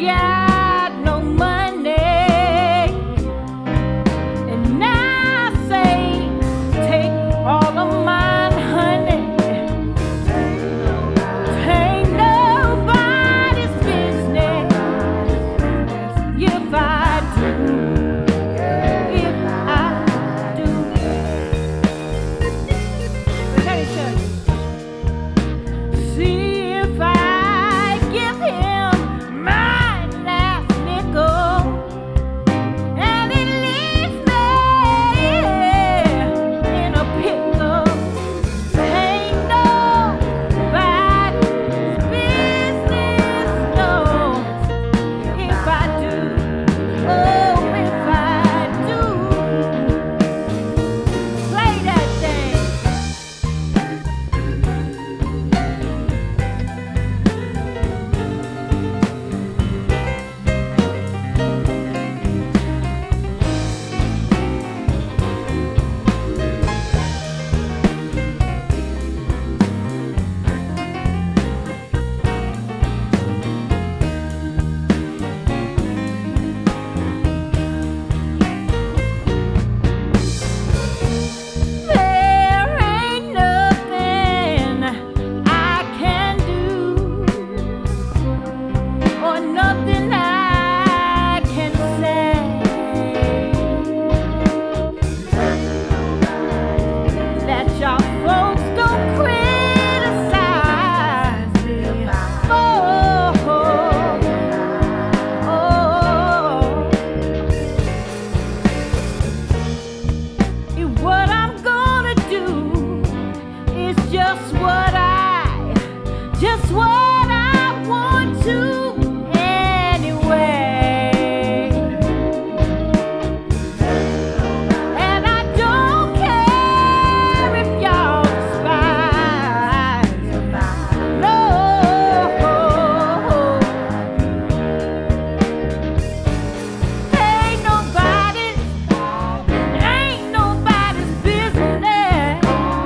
got no money, and I say, take all of mine, honey. Ain't nobody's business if I do. If I do. Let me tell you. See if I give him my last nickel, and it leaves me in a pickle. Ain't nobody's business, no. If I do, oh, if I do, play that thing. There ain't nothing I can do, or nothing I can say that y'all folks don't criticize me. What I'm gonna do is just what I want to anyway. And I don't care if y'all despise. No, ain't nobody's business.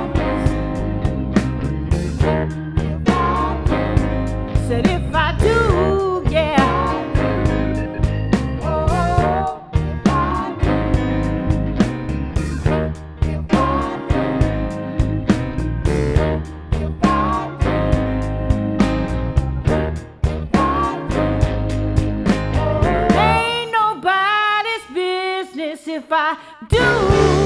Said if I do, yeah. Oh, if I ain't nobody's business if I do.